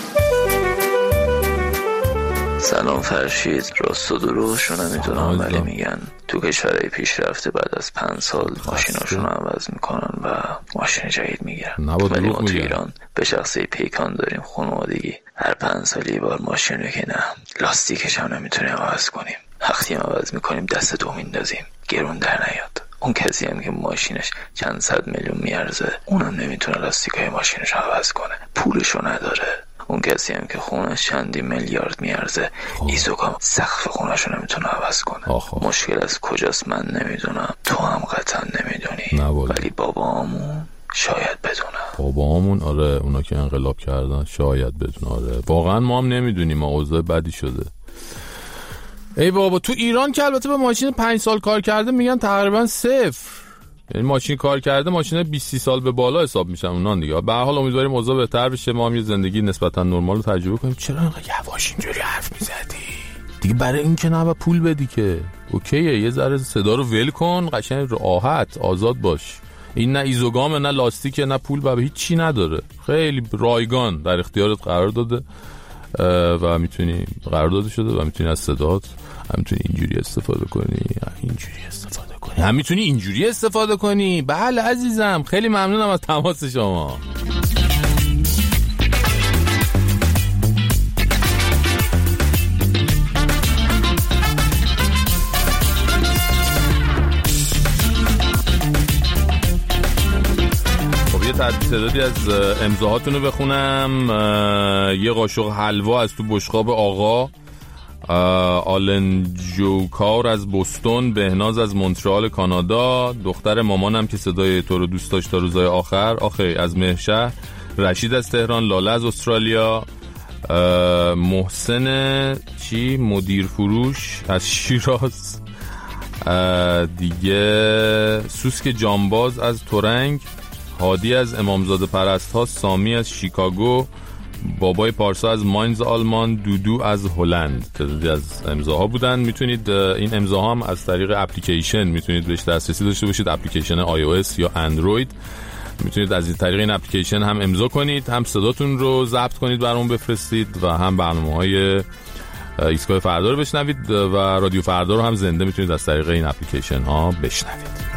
سلام فرشید. راست و دروغشون نمیدونم ولی میگن تو کشورهای پیشرفته بعد از 5 سال ماشیناشون عوض میکنن و ماشین جدید میگیرن. ولی ما تو ایران به شخصه پیکان داریم خانوادگی. هر 5 سال یه بار ماشین رو که نه لاستیکش هم نمیتونیم عوض کنیم. وقتی هم عوض میکنیم دست تو میندازیم گرون در نیاد. اون کسی هم که ماشینش چند صد میلیون میارزه اونم نمیتونه لاستیکای ماشینش عوض کنه، پولشو نداره. اون کسی هم که خونش چندی میلیارد میارزه ایزوکام سقف خونشو نمیتونه عوض کنه. مشکل از کجاست من نمیدونم، تو هم قطعا نمیدونی، ولی بابامون شاید بدونه. بابامون آره، اونا که انقلاب کردن شاید بدونه. آره واقعا ما هم نمیدونیم، ما اوضاع بدی شده. ای بابا تو ایران که البته با ماشین 5 سال کار کرده میگن تقریبا صفر، یعنی ماشین کار کرده ماشین 20 سال به بالا حساب میشن اونان دیگه. به هر حال امیدواریم اوضاع بهتر بشه، ما هم یه زندگی نسبتا نرمال رو تجربه کنیم. چرا انقدر یواش اینجوری حرف میزدی دیگه؟ برای این که نه پول بدی که اوکیه، یه ذره صدا رو ول کن، قشنگ راحت آزاد باش. این نه ایزوگامه نه لاستیکه نه پول و هیچ چی نداره، خیلی رایگان در اختیارت قرار داده و میتونی قرار داده شده و میتونی از صدات هم میتونی اینجوری استفاده کنی، اینجوری استفاده کنی، هم میتونی اینجوری استفاده کنی. بله عزیزم، خیلی ممنونم از تماس شما. تعدادی از امضاهاتون رو بخونم. یه قاشق حلوا از تو بشقاب آقا، آلن جوکار از بوستون، بهناز از مونترال کانادا، دختر مامانم که صدای تو رو دوست داشت تا روزای آخر، آخه از مهشهر، رشید از تهران، لاله از استرالیا، محسن مدیر فروش از شیراز، دیگه سوسک جانباز از تورنگ، هادی از امامزاده پرست ها، سامی از شیکاگو، بابای پارسا از ماینز آلمان، دودو از هلند. تعدادی از امضاها بودن. میتونید این امضاها هم از طریق اپلیکیشن میتونید بهش دسترسی داشته باشید، اپلیکیشن iOS یا اندروید. میتونید از این طریق این اپلیکیشن هم امضا کنید، هم صداتون رو ضبط کنید برامون بفرستید و هم برنامه‌های ایستگاه فردا رو بشنوید و رادیو فردا رو هم زنده میتونید از طریق این اپلیکیشن ها بشنوید.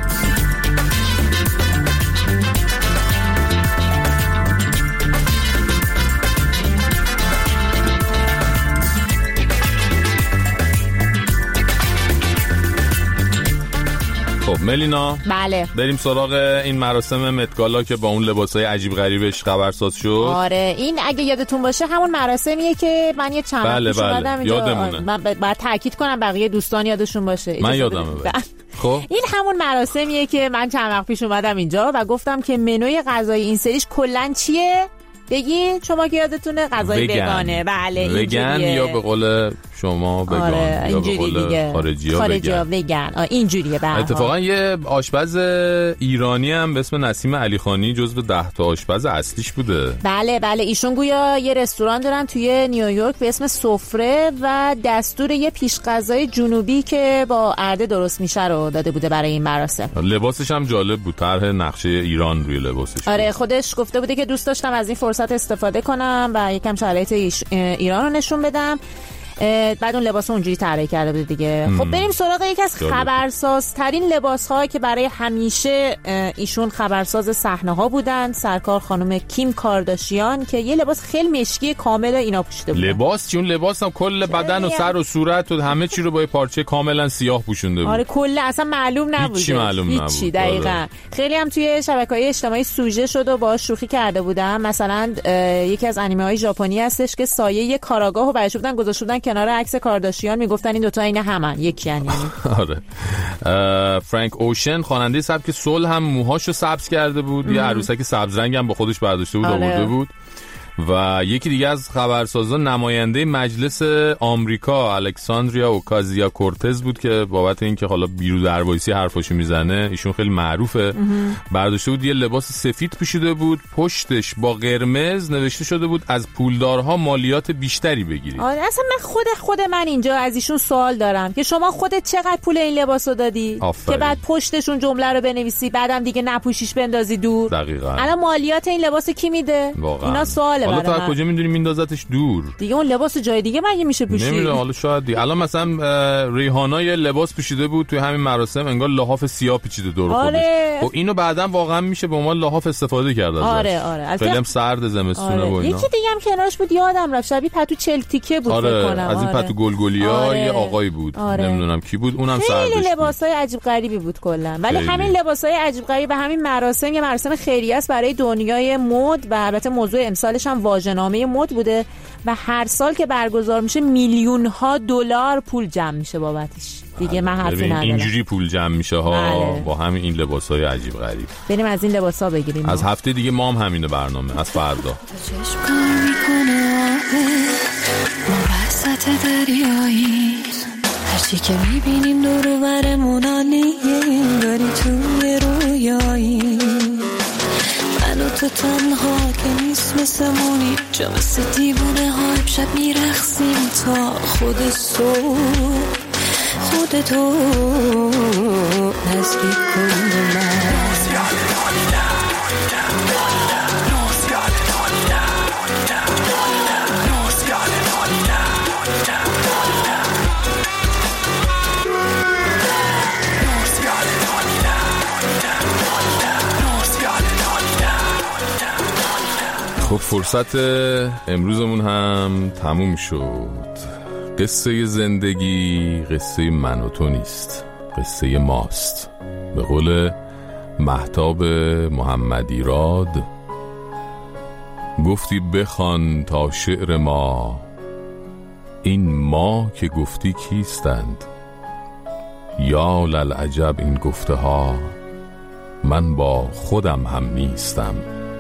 خب ملینا، بله بریم سراغ این مراسم متگالا که با اون لباسای عجیب غریبش خبرساز شد. آره، این اگه یادتون باشه همون مراسمیه که من یه چند وقت پیش اومدم اینجا. یادمونه. من باید تاکید کنم بقیه دوستان یادشون باشه. من یادمه. خب این همون مراسمیه که من چند وقت پیش اومدم اینجا و گفتم که منوی غذایی این سریش کلاً چیه؟ بگی شما که یادتونه غذای وگانه. بله وگن یا به قول شما وگان. آره، یا به قول خارجی‌ها وگن. اینجوریه. بله اتفاقا یه آشپز ایرانی هم به اسم نسیم علیخانی جزو 10 تا آشپز اصلیش بوده. بله ایشون گویا یه رستوران دارن توی نیویورک به اسم سفره و دستور یه پیش غذای جنوبی که با ارده درست میشه رو داده بوده برای این مراسم. لباسش هم جالب بود، طرح نقشه ایران روی لباسش. آره، خودش گفته بوده که دوست داشتم از این فرصت استفاده کنم و یکم شرایط ایران رو نشون بدم. بعد اون لباس اونجوری طراحی کرده بود دیگه. خب بریم سراغ یکی از خبرسازترین لباس‌ها که برای همیشه ایشون خبرساز صحنه‌ها بودن، سرکار خانم کیم کارداشیان که یه لباس خیلی مشکی کامل اینا پوشیده بود. لباس چون لباس هم کل بدن و سر و صورت و همه چی رو با یه پارچه کاملا سیاه پوشونده بود. آره، کل اصلا معلوم نبود. هیچی معلوم نبود. دقیقاً. خیلی هم توی شبکه‌های اجتماعی سوژه شد و باهاش شوخی کرده بودن. مثلا یکی از انیمه‌های ژاپنی هستش که سایه یه کاراگاهو برش بودن گذاشتن کنار عکس کارداشیان، میگفتن این دوتا این همن، یکی یعنی. آره. فرانک اوشن خواننده سبک سول هم موهاشو سبز کرده بود، یه عروسک سبز رنگ هم با خودش برداشته بود آورده بود. و یکی دیگه از خبرسازان نماینده مجلس آمریکا الکساندریا اوکازیا کورتز بود که بابت اینکه حالا بیرو دروایسی حرفاشو میزنه، ایشون خیلی معروفه، برداشته بود یه لباس سفید پوشیده بود، پشتش با قرمز نوشته شده بود از پولدارها مالیات بیشتری بگیرید. آره، اصلا من خود من اینجا از ایشون سوال دارم که شما خودت چقدر پول این لباسو دادی که بعد پشتشون جمله رو بنویسی بعدم دیگه نپوشیش بندازی دور؟ دقیقاً. الان مالیات این لباس کی میده؟ اینا سوال. حالا تا کجا میدونی میندازتش دور؟ دیگه اون لباس جای دیگه مگه میشه پوشید؟ نمیدونم، حالا شاید دیگه. الان مثلا ریحانا یه لباس پوشیده بود توی همین مراسم، انگار لحاف سیاه پیچیده دور خودش. و اینو بعداً واقعا میشه به عنوان لحاف استفاده کرد ازش. آره. خیلی هم سرد زمستونه و اینا. یکی دیگه هم کنارش بود یادم رفت، شبیه پتو چلتیکه بود فکر کنم. از این پتو گلگلیا یه آقایی بود. نمیدونم کی بود، اونم سردش. خیلی لباسای عجیب غریبی بود کلا. ولی همین لباسای عجیب غریب و همین مراسم یه مراسم خیریه است برای دنیای مد و البته موضوع امسالش هم واژه‌نامه مد بوده و هر سال که برگزار میشه میلیون ها دلار پول جمع میشه بابتش. دیگه من حرفی ندارم. اینجوری پول جمع میشه ها با همین این لباسای عجیب غریب. بریم از این لباسا بگیریم. از هفته دیگه ما هم همینه برنامه، از فردا. هرچی که میبینیم دور و برمون عالیه، داری توی رویایی من و تو تنها که نیست مثلمونی، جا مثل دیوونه ها شب میرخصیم تا خود صبح، خودتو نزدیک کن من. خب فرصت امروزمون هم تموم شد. قصه زندگی قصه من و تو نیست، قصه ماست. به قول مهتاب محمدیراد گفتی بخوان تا شعر ما، این ما که گفتی کیستند؟ یا للعجب این گفته ها، من با خودم هم نیستم.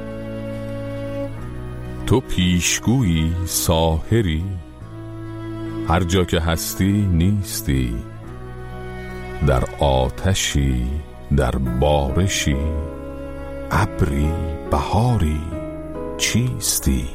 تو پیشگویی ساحری، هر جا که هستی نیستی، در آتشی، در بارشی، ابری، بهاری، چیستی؟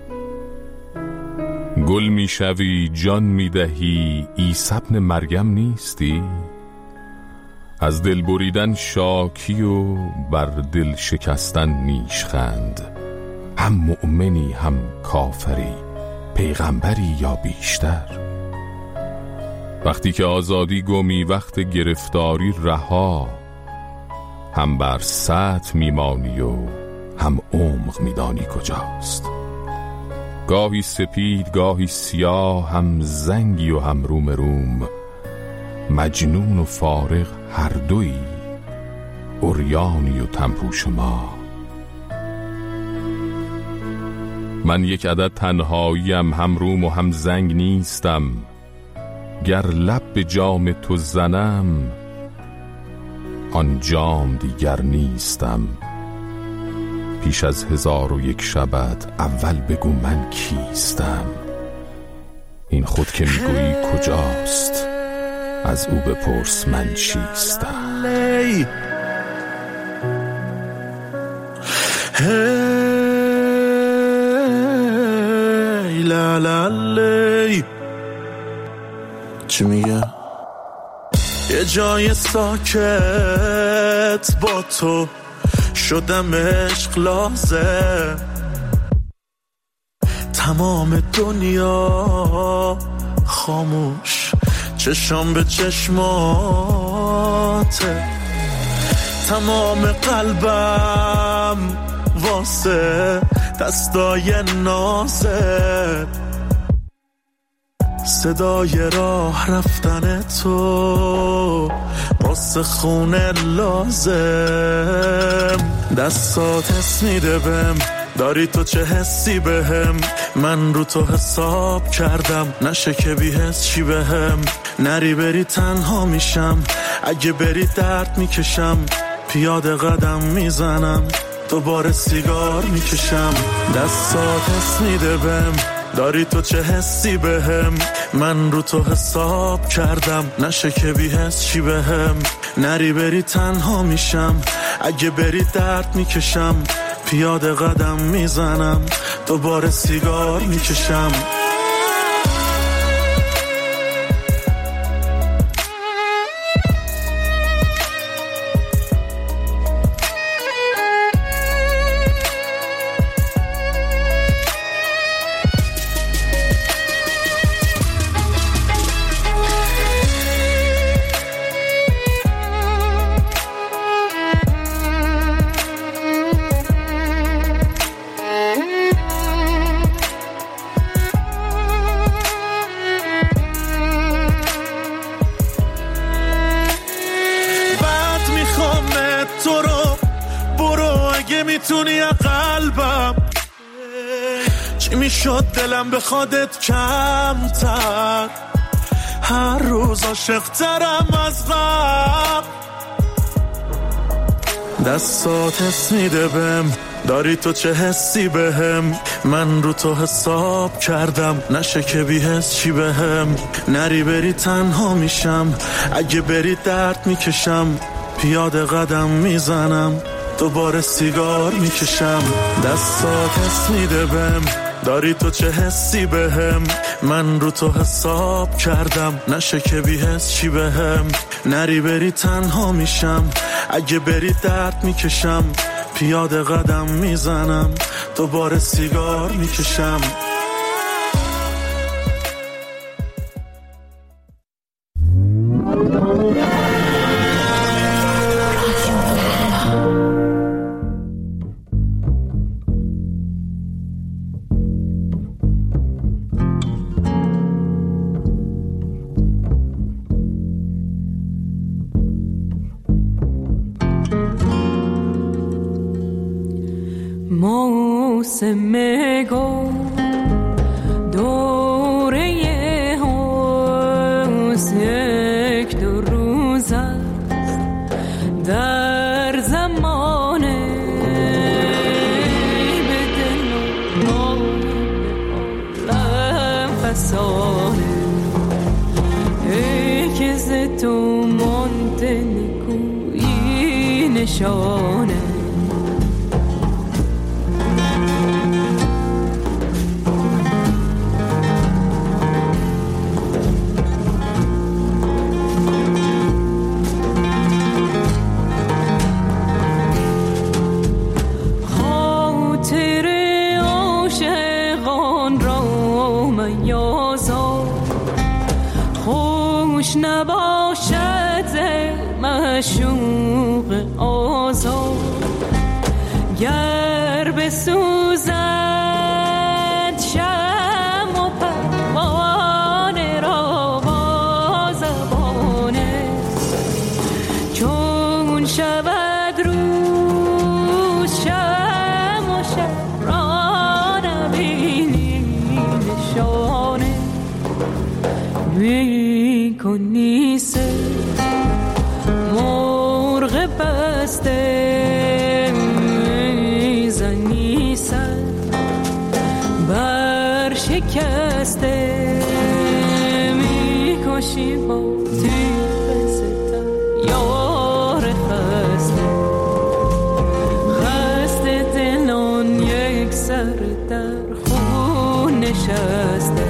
گل میشوی جان میدهی، عیسی ابن مریم نیستی؟ از دل بریدن شاکی و بر دل شکستن نیشخند، هم مؤمنی هم کافری، پیغمبری یا بیشتر؟ وقتی که آزادی گمی وقت گرفتاری رها، هم بر سطح میمانی و هم عمق میدانی کجاست. گاهی سپید گاهی سیاه، هم زنگی و هم روم روم، مجنون و فارغ هر دویی، عریانی و تنپوش ما. من یک عدد تنهاییم، هم روم و هم زنگ نیستم. گر لب به جام تو زنم، آن جام دیگر نیستم. پیش از 1001 شبت اول بگو من کیستم. این خود که میگویی کجاست؟ از او بپرس من چیستم. لا لا لی چی میگه؟ یه جای ساکت با تو شدم عشق لازم، تمام دنیا خاموش، چشام به چشماته، تمام قلبم واسه دستای نازت، صدای راه رفتن تو واسه خونه لازم. دستات حس میده بهم، داری تو چه حسی بهم، من رو تو حساب کردم، نشه که بی حس چی بهم. نری بری تنها میشم، اگه بری درد میکشم، پیاده قدم میزنم، دوباره سیگار میکشم. دستات حس میده بهم، داری تو چه حسی بهم، من رو تو حساب کردم، نشه که بی حس چی بهم. نری بری تنها میشم، اگه بری درد میکشم، پیاده قدم میزنم، دوباره سیگار میکشم. میتونی قلبم چی میشد دلم به خودت کمتر، هر روز عاشق‌ترم از قبل. دستات حس میده بهم، داری تو چه حسی بهم، من رو تو حساب کردم، نشه که بی حس چی بهم. نری بری تنها میشم، اگه بری درد میکشم، پیاده قدم میزنم، دوباره سیگار میکشم. دستات حس میده بهم، داری تو چه حسی بهم، من رو تو حساب کردم، نشه که بی حس چی بهم. نری بری تنها میشم، اگه بری درد میکشم، پیاده قدم میزنم، دوباره سیگار میکشم. موسم گل دوره هاست، یک دو روز است در زمانه، به دل و عالم فسانه، ای که ز تو مانده نکویی نشانه. نباشد معشوق آزاد، گر بسوزد شمع و پروانه را با زبانه، چون شود روز شمع و شب را نبینی نشانه. کنی سه مرغ بسته، زنی سر بر شکسته، میکشی با تیغ ستم یار خسته، خسته دلان یک سر در خون نشسته.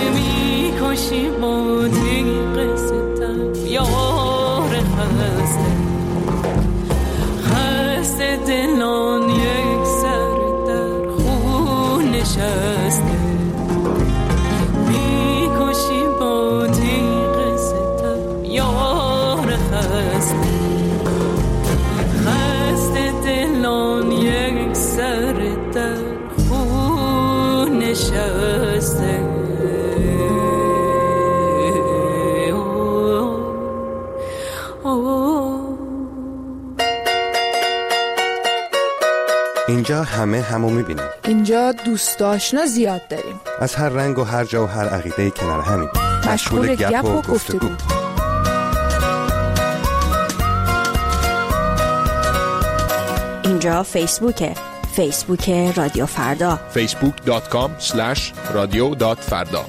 میکشی با تیغ ستم یار خسته. اینجا همه همو میبینیم. اینجا دوست آشنا زیاد داریم. از هر رنگ و هر جا و هر عقیده کنار همین. مشغول گپ و گفتگو. اینجا فیسبوکه. فیسبوک رادیو فردا. facebook.com/radio.farda.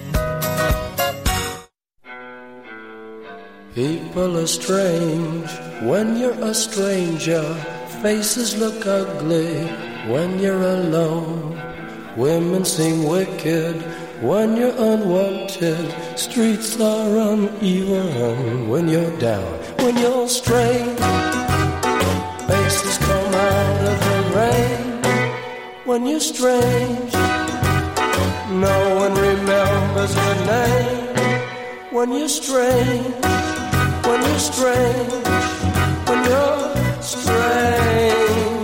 People are strange when you're a stranger. Faces look ugly when you're alone. Women seem wicked when you're unwanted. Streets are uneven when you're down. When you're strange, faces come out of the rain. When you're strange, no one remembers your name. When you're strange, when you're strange, when you're strange.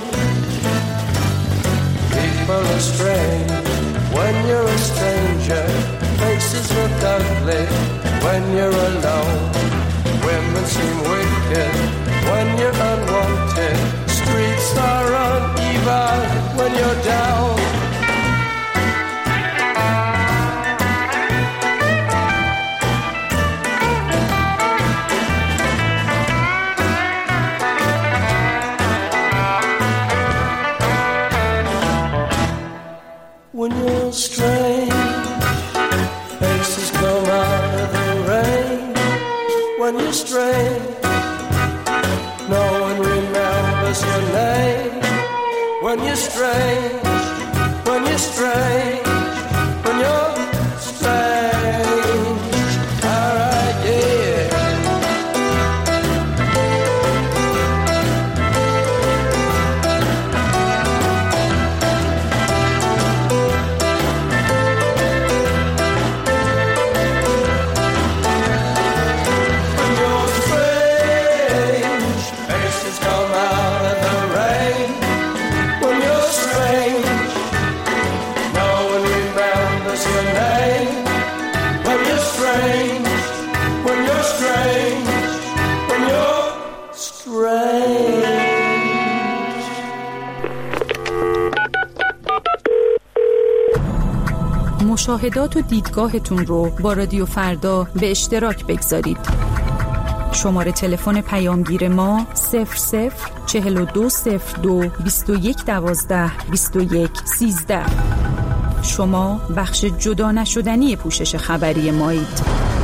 People are strange when you're a stranger. Faces look ugly when you're alone. Women seem wicked when you're unwanted. Streets are uneven when you're down. When you're strange, faces come out of the rain. When you're strange, no one remembers your name. When you're strange, when you're strange, when you're strange. All right, yeah. مشاهدات و دیدگاهتون رو با رادیو فردا به اشتراک بگذارید. شماره تلفن پیامگیر ما 004202 2112 2113. شما بخش جدا نشدنی پوشش خبری مایید.